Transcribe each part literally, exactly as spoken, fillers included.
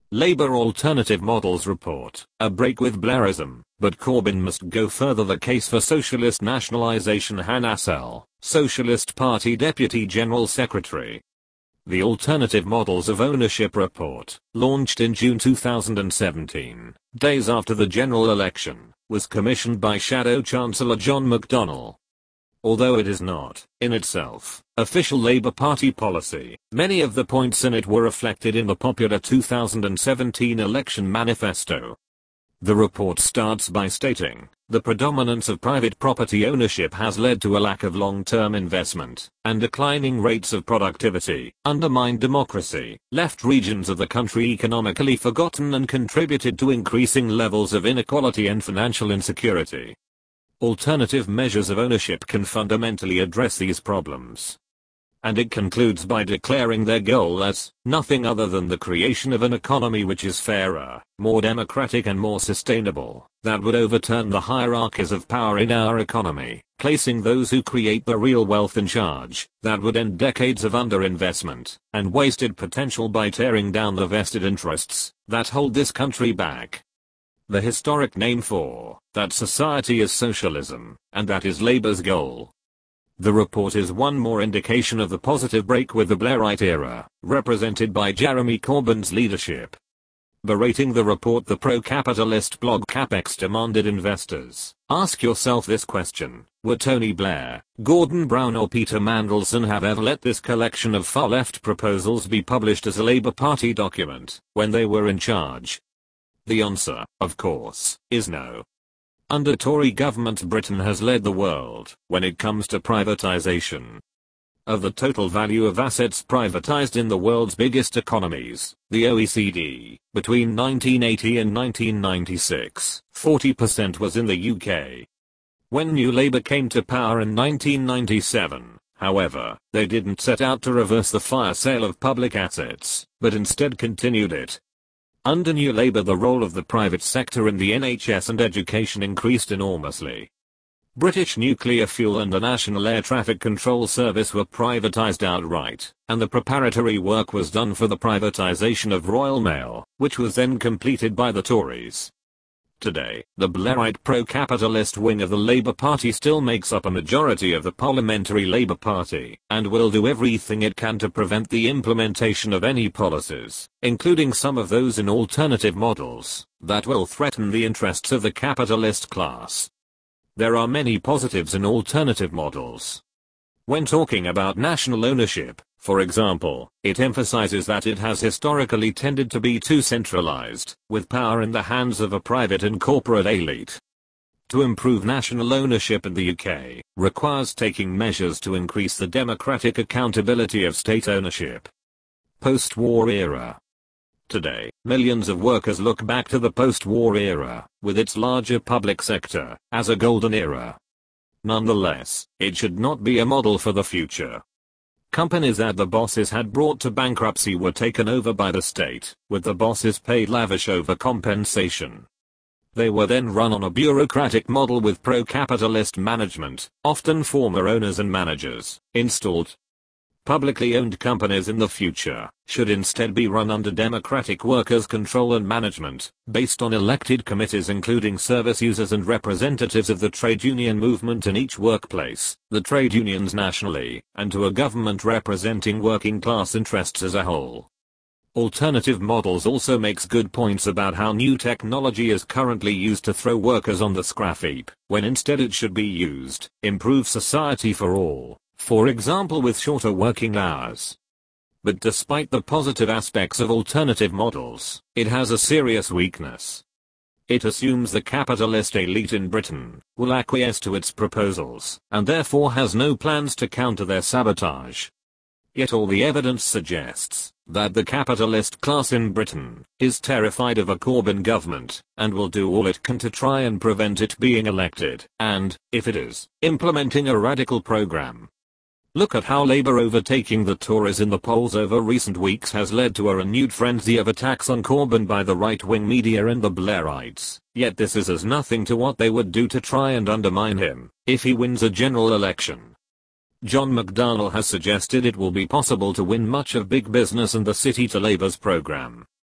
Labour Alternative Models Report, a break with Blairism, but Corbyn must go further. The case for socialist nationalisation. Hannah Assel, Socialist Party Deputy General Secretary. The Alternative Models of Ownership Report, launched in June two thousand seventeen, days after the general election, was commissioned by Shadow Chancellor John McDonnell. Although it is not, in itself, official Labour Party policy, many of the points in it were reflected in the popular two thousand seventeen election manifesto. The report starts by stating, the predominance of private property ownership has led to a lack of long-term investment, and declining rates of productivity, undermined democracy, left regions of the country economically forgotten, and contributed to increasing levels of inequality and financial insecurity. Alternative measures of ownership can fundamentally address these problems. And it concludes by declaring their goal as nothing other than the creation of an economy which is fairer, more democratic and more sustainable, that would overturn the hierarchies of power in our economy, placing those who create the real wealth in charge, that would end decades of underinvestment and wasted potential by tearing down the vested interests that hold this country back. The historic name for that society is socialism, and that is Labour's goal. The report is one more indication of the positive break with the Blairite era, represented by Jeremy Corbyn's leadership. Berating the report, the pro-capitalist blog Capex demanded investors ask yourself this question: were Tony Blair, Gordon Brown or Peter Mandelson have ever let this collection of far-left proposals be published as a Labour Party document when they were in charge? The answer, of course, is no. Under Tory government, Britain has led the world when it comes to privatization. Of the total value of assets privatized in the world's biggest economies, the O E C D, between nineteen eighty and nineteen ninety-six, forty percent was in the U K. When New Labour came to power in nineteen ninety-seven, however, they didn't set out to reverse the fire sale of public assets, but instead continued it. Under New Labour, the role of the private sector in the N H S and education increased enormously. British Nuclear Fuel and the National Air Traffic Control Service were privatised outright, and the preparatory work was done for the privatisation of Royal Mail, which was then completed by the Tories. Today, the Blairite pro-capitalist wing of the Labour Party still makes up a majority of the parliamentary Labour Party, and will do everything it can to prevent the implementation of any policies, including some of those in alternative models, that will threaten the interests of the capitalist class. There are many positives in alternative models. When talking about national ownership, for example, it emphasizes that it has historically tended to be too centralized, with power in the hands of a private and corporate elite. To improve national ownership in the U K requires taking measures to increase the democratic accountability of state ownership. Post-war era. Today, millions of workers look back to the post-war era, with its larger public sector, as a golden era. Nonetheless, it should not be a model for the future. Companies that the bosses had brought to bankruptcy were taken over by the state, with the bosses paid lavish overcompensation. They were then run on a bureaucratic model with pro-capitalist management, often former owners and managers, installed. Publicly owned companies in the future should instead be run under democratic workers' control and management, based on elected committees including service users and representatives of the trade union movement in each workplace, the trade unions nationally, and to a government representing working class interests as a whole. Alternative models also makes good points about how new technology is currently used to throw workers on the scrap heap, when instead it should be used, improve society for all. For example, with shorter working hours. But despite the positive aspects of alternative models, it has a serious weakness. It assumes the capitalist elite in Britain will acquiesce to its proposals, and therefore has no plans to counter their sabotage. Yet all the evidence suggests that the capitalist class in Britain is terrified of a Corbyn government, and will do all it can to try and prevent it being elected, and, if it is, implementing a radical program. Look at how Labour overtaking the Tories in the polls over recent weeks has led to a renewed frenzy of attacks on Corbyn by the right-wing media and the Blairites, yet this is as nothing to what they would do to try and undermine him, if he wins a general election. John McDonnell has suggested it will be possible to win much of big business and the city to Labour's programme.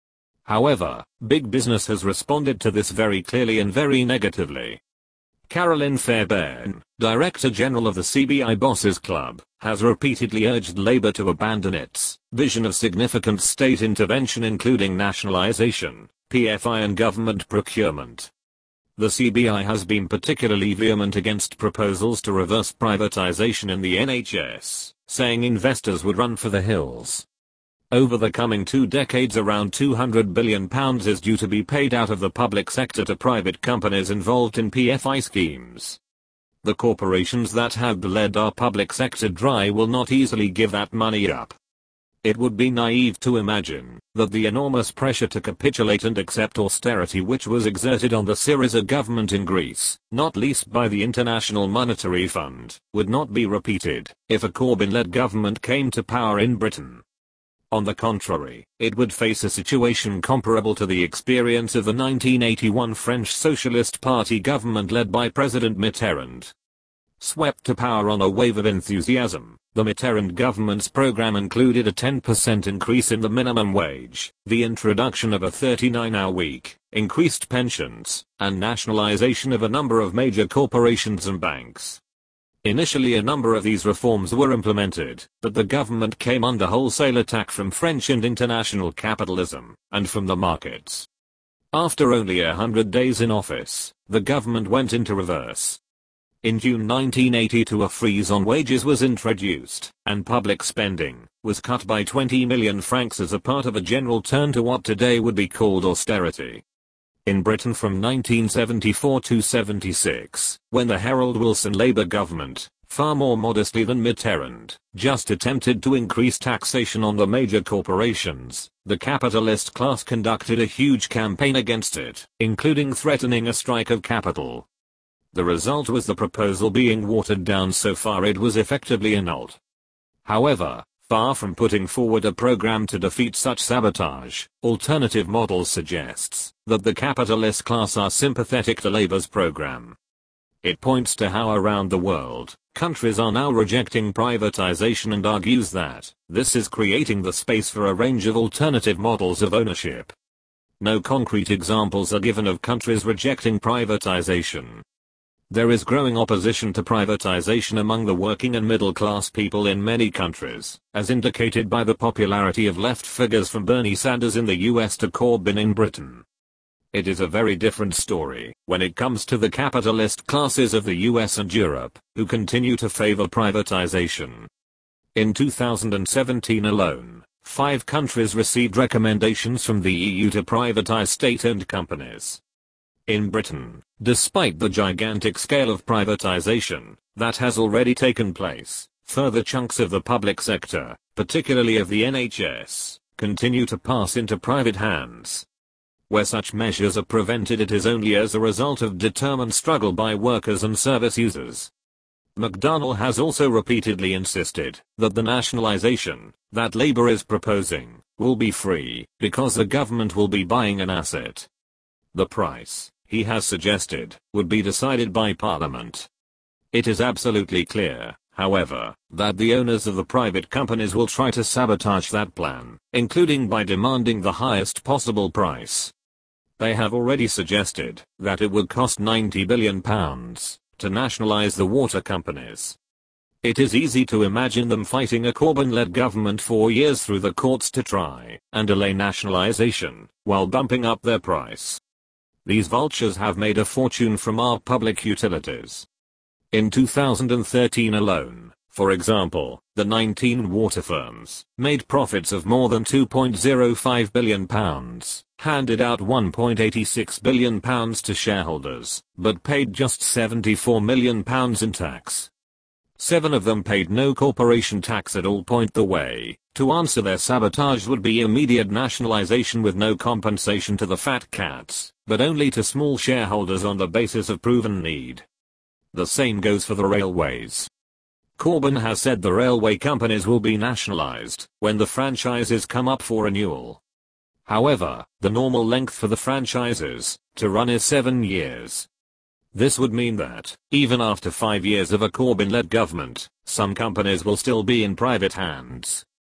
However, big business has responded to this very clearly and very negatively. Carolyn Fairbairn, Director General of the C B I Bosses Club, has repeatedly urged Labour to abandon its vision of significant state intervention including nationalisation, P F I and government procurement. The C B I has been particularly vehement against proposals to reverse privatisation in the N H S, saying investors would run for the hills. Over the coming two decades around two hundred billion pounds is due to be paid out of the public sector to private companies involved in P F I schemes. The corporations that have bled our public sector dry will not easily give that money up. It would be naive to imagine that the enormous pressure to capitulate and accept austerity which was exerted on the Syriza government in Greece, not least by the International Monetary Fund, would not be repeated if a Corbyn-led government came to power in Britain. On the contrary, it would face a situation comparable to the experience of the nineteen eighty-one French Socialist Party government led by President Mitterrand. Swept to power on a wave of enthusiasm, the Mitterrand government's program included a ten percent increase in the minimum wage, the introduction of a thirty-nine hour week, increased pensions, and nationalization of a number of major corporations and banks. Initially a number of these reforms were implemented, but the government came under wholesale attack from French and international capitalism, and from the markets. After only a hundred days in office, the government went into reverse. In June nineteen eighty-two a freeze on wages was introduced, and public spending was cut by twenty million francs as a part of a general turn to what today would be called austerity. In Britain from nineteen seventy-four to seventy-six, when the Harold Wilson Labour government, far more modestly than Mitterrand, just attempted to increase taxation on the major corporations, the capitalist class conducted a huge campaign against it, including threatening a strike of capital. The result was the proposal being watered down so far it was effectively annulled. However, far from putting forward a program to defeat such sabotage, Alternative Models suggests that the capitalist class are sympathetic to Labour's program. It points to how around the world, countries are now rejecting privatization and argues that this is creating the space for a range of alternative models of ownership. No concrete examples are given of countries rejecting privatization. There is growing opposition to privatization among the working and middle-class people in many countries, as indicated by the popularity of left figures from Bernie Sanders in the U S to Corbyn in Britain. It is a very different story when it comes to the capitalist classes of the U S and Europe, who continue to favor privatization. In two thousand seventeen alone, five countries received recommendations from the E U to privatize state-owned companies. In Britain, despite the gigantic scale of privatization that has already taken place, further chunks of the public sector, particularly of the N H S, continue to pass into private hands. Where such measures are prevented it is only as a result of determined struggle by workers and service users. McDonnell has also repeatedly insisted that the nationalization that Labour is proposing will be free because the government will be buying an asset. The price, he has suggested, would be decided by Parliament. It is absolutely clear, however, that the owners of the private companies will try to sabotage that plan, including by demanding the highest possible price. They have already suggested that it would cost ninety billion pounds to nationalize the water companies. It is easy to imagine them fighting a Corbyn-led government for years through the courts to try and delay nationalization, while bumping up their price. These vultures have made a fortune from our public utilities. In two thousand thirteen alone, for example, the nineteen water firms made profits of more than two point zero five billion pounds, handed out one point eight six billion pounds to shareholders, but paid just seventy-four million pounds in tax. Seven of them paid no corporation tax at all. Point the way to answer their sabotage would be immediate nationalization with no compensation to the fat cats, but only to small shareholders on the basis of proven need. The same goes for the railways. Corbyn has said the railway companies will be nationalized when the franchises come up for renewal. However, the normal length for the franchises to run is seven years. This would mean that, even after five years of a Corbyn-led government, some companies will still be in private hands.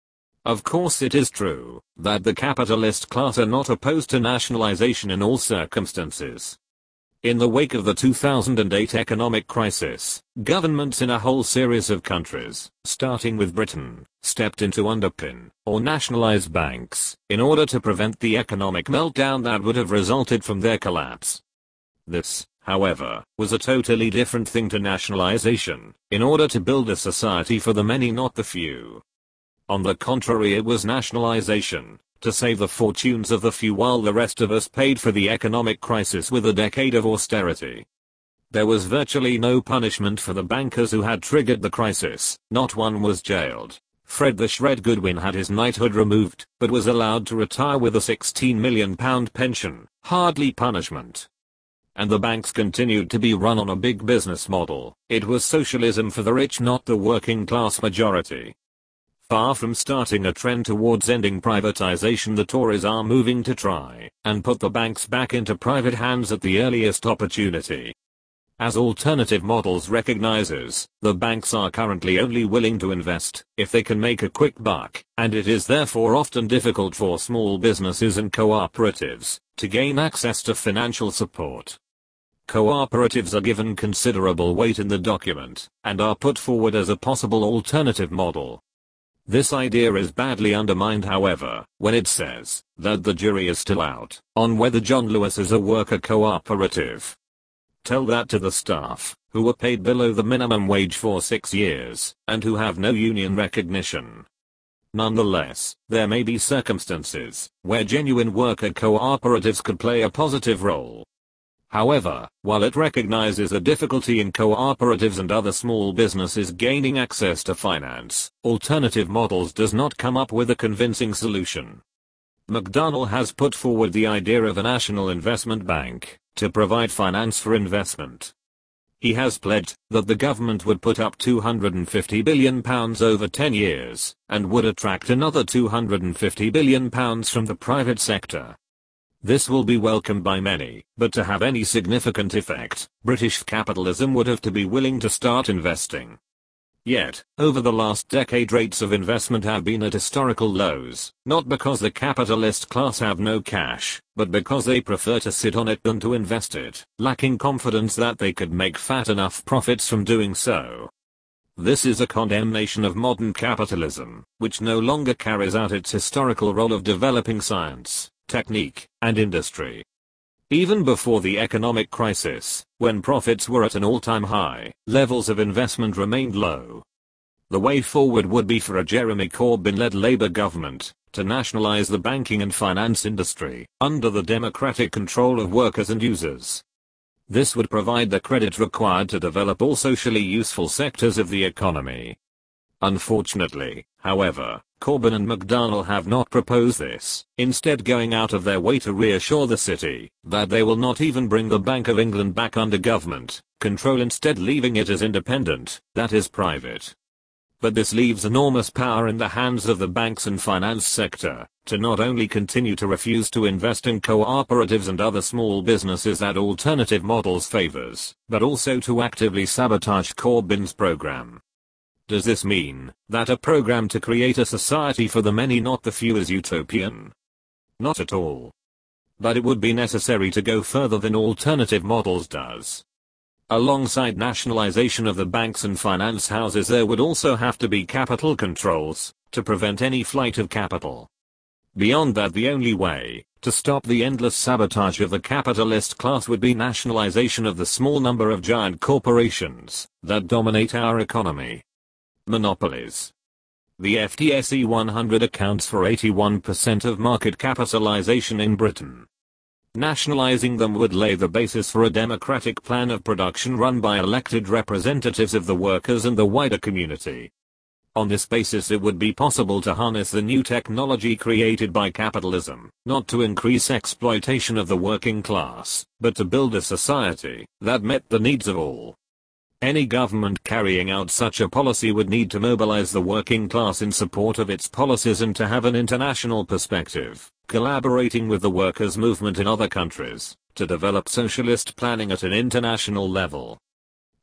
Of course it is true that the capitalist class are not opposed to nationalization in all circumstances. In the wake of the two thousand eight economic crisis, governments in a whole series of countries, starting with Britain, stepped in to underpin or nationalize banks in order to prevent the economic meltdown that would have resulted from their collapse. This, however, was a totally different thing to nationalization, in order to build a society for the many not the few. On the contrary, it was nationalization to save the fortunes of the few while the rest of us paid for the economic crisis with a decade of austerity. There was virtually no punishment for the bankers who had triggered the crisis, not one was jailed. Fred the Shred Goodwin had his knighthood removed, but was allowed to retire with a sixteen million pound pension, hardly punishment. And the banks continued to be run on a big business model. It was socialism for the rich, not the working class majority. Far from starting a trend towards ending privatization, the Tories are moving to try and put the banks back into private hands at the earliest opportunity. As Alternative Models recognizes, the banks are currently only willing to invest if they can make a quick buck, and it is therefore often difficult for small businesses and cooperatives to gain access to financial support. Cooperatives are given considerable weight in the document and are put forward as a possible alternative model. This idea is badly undermined, however, when it says that the jury is still out on whether John Lewis is a worker cooperative. Tell that to the staff, who were paid below the minimum wage for six years, and who have no union recognition. Nonetheless, there may be circumstances where genuine worker cooperatives could play a positive role. However, while it recognizes a difficulty in cooperatives and other small businesses gaining access to finance, Alternative Models does not come up with a convincing solution. McDonnell has put forward the idea of a national investment bank to provide finance for investment. He has pledged that the government would put up two hundred fifty billion pounds over ten years and would attract another two hundred fifty billion pounds from the private sector. This will be welcomed by many, but to have any significant effect, British capitalism would have to be willing to start investing. Yet, over the last decade, rates of investment have been at historical lows, not because the capitalist class have no cash, but because they prefer to sit on it than to invest it, lacking confidence that they could make fat enough profits from doing so. This is a condemnation of modern capitalism, which no longer carries out its historical role of developing science, technique, and industry. Even before the economic crisis, when profits were at an all-time high, levels of investment remained low. The way forward would be for a Jeremy Corbyn-led Labour government to nationalise the banking and finance industry under the democratic control of workers and users. This would provide the credit required to develop all socially useful sectors of the economy. Unfortunately, however, Corbyn and McDonnell have not proposed this, instead going out of their way to reassure the city that they will not even bring the Bank of England back under government control, instead leaving it as independent, that is private. But this leaves enormous power in the hands of the banks and finance sector to not only continue to refuse to invest in cooperatives and other small businesses that Alternative Models favors, but also to actively sabotage Corbyn's program. Does this mean that a program to create a society for the many not the few is utopian? Not at all. But it would be necessary to go further than Alternative Models does. Alongside nationalization of the banks and finance houses, there would also have to be capital controls to prevent any flight of capital. Beyond that, the only way to stop the endless sabotage of the capitalist class would be nationalization of the small number of giant corporations that dominate our economy. Monopolies. The F T S E one hundred accounts for eighty-one percent of market capitalization in Britain. Nationalizing them would lay the basis for a democratic plan of production run by elected representatives of the workers and the wider community. On this basis, it would be possible to harness the new technology created by capitalism, not to increase exploitation of the working class, but to build a society that met the needs of all. Any government carrying out such a policy would need to mobilize the working class in support of its policies and to have an international perspective, collaborating with the workers' movement in other countries, to develop socialist planning at an international level.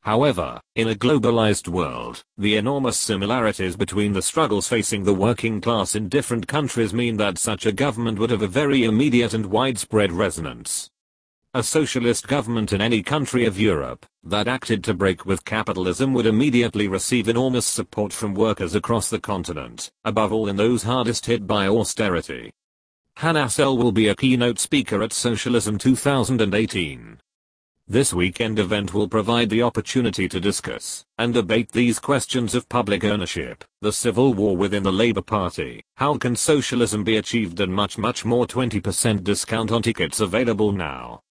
However, in a globalized world, the enormous similarities between the struggles facing the working class in different countries mean that such a government would have a very immediate and widespread resonance. A socialist government in any country of Europe that acted to break with capitalism would immediately receive enormous support from workers across the continent, above all in those hardest hit by austerity. Hannah Arsel will be a keynote speaker at Socialism two thousand eighteen. This weekend event will provide the opportunity to discuss and debate these questions of public ownership, the civil war within the Labour Party, how can socialism be achieved, and much much more. twenty percent discount on tickets available now.